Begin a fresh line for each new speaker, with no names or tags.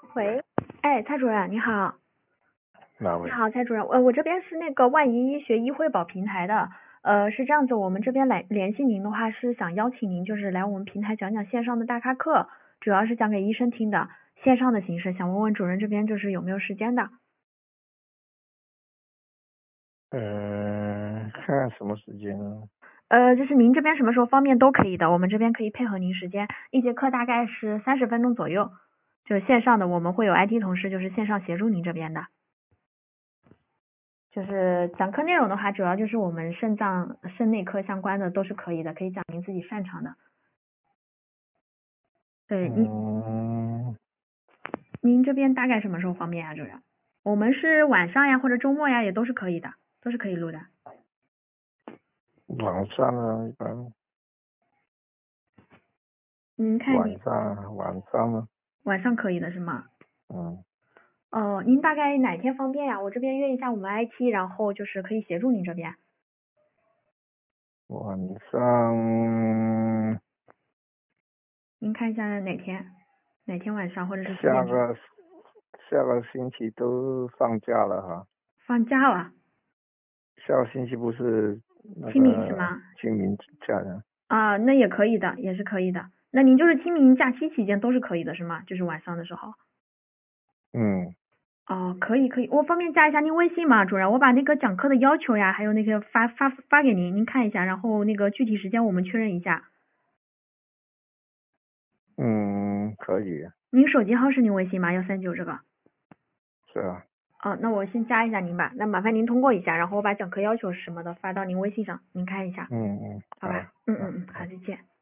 喂，哎，蔡主任你好。
哪位？
你好，蔡主任，我这边是那个万宜医学医惠保平台的，是这样子，我们这边来联系您的话是想邀请您就是来我们平台讲讲线上的大咖课，主要是讲给医生听的，线上的形式，想问问主任这边就是有没有时间的？
看什么时间呢？
就是您这边什么时候方便都可以的，我们这边可以配合您时间，一节课大概是30分钟左右，就是线上的，我们会有 IT 同事就是线上协助您这边的。就是讲课内容的话，主要就是我们肾脏、肾内科相关的都是可以的，可以讲您自己擅长的。对，您这边大概什么时候方便啊，主任？我们是晚上呀或者周末呀，也都是可以的，都是可以录的。
晚上呢？一般
您看你
晚上呢？
晚上可以的是吗？
嗯，
哦，您大概哪天方便呀？我这边约一下我们 IT，然后就是可以协助您这边。
晚上
您看一下哪天晚上或者是几点钟？
下个下个星期都放假了哈。
放假了？
下个星期不是那
清明是
个
吗？
清明假的？
啊，那也可以的，也是可以的。那您就是清明假期期间都是可以的，是吗？就是晚上的时候。
嗯
哦，可以可以，我方便加一下您微信吗，主任？我把那个讲课的要求呀，还有那个发给您，您看一下，然后那个具体时间我们确认一下。
可以，
您手机号是您微信吗？139这个。
是啊。
哦，那我先加一下您吧，那麻烦您通过一下，然后我把讲课要求什么的发到您微信上，您看一下，
嗯，好，
好吧？
好。
好，再见。